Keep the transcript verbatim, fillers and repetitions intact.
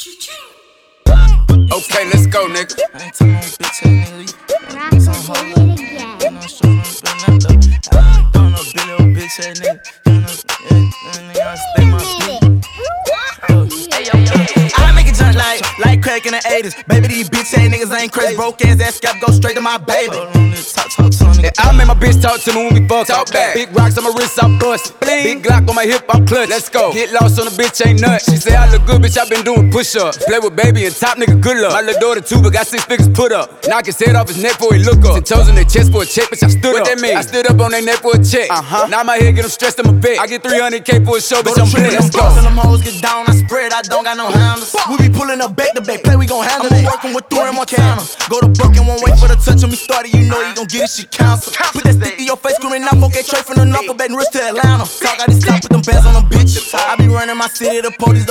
Okay, let's go, nigga. I ain't talking no bitch ass nigga. Rock will do it again. You know, show no billion though. I ain't talking no billion bitch ass nigga. You know, yeah, nigga, I stay my beat. I make it jump like, like crack in the eighties. Baby, these bitch ass niggas ain't crazy. Broke ass, that scalp go straight to my baby. Talk, talk, talk, Yeah, I make my bitch talk to me when we fuck. Talk back. Big rocks on my wrist, I'm bust. Big Glock on my hip, I'm clutch. Let's go. Get lost on the bitch, ain't nuts. She say I look good, bitch, I been doing push-ups. Play with baby and top nigga, good luck. My little daughter too, but got six figures put up. Knock his head off his neck before he look up. Ten toes in their chest for a check, bitch, I stood what up. What that mean? I stood up on their neck for a check. Uh-huh. Now my head get them stressed in my back. I get three hundred K for a show, bitch, I'm playing. Let's go. Them hoes get down, I spread, I don't got no handles. We be pulling up back to back, play, we gon' handle it. I'm working with Thor and Montana. Go to Brook and won't wait for the touch on me started, you know you gon' get it, she counsel. Put that stick to your face, screaming out, okay, trade from the knuckle, Baton Rouge to Atlanta. Talk, I just stop with them bands on them bitches. I be running my city, the police don't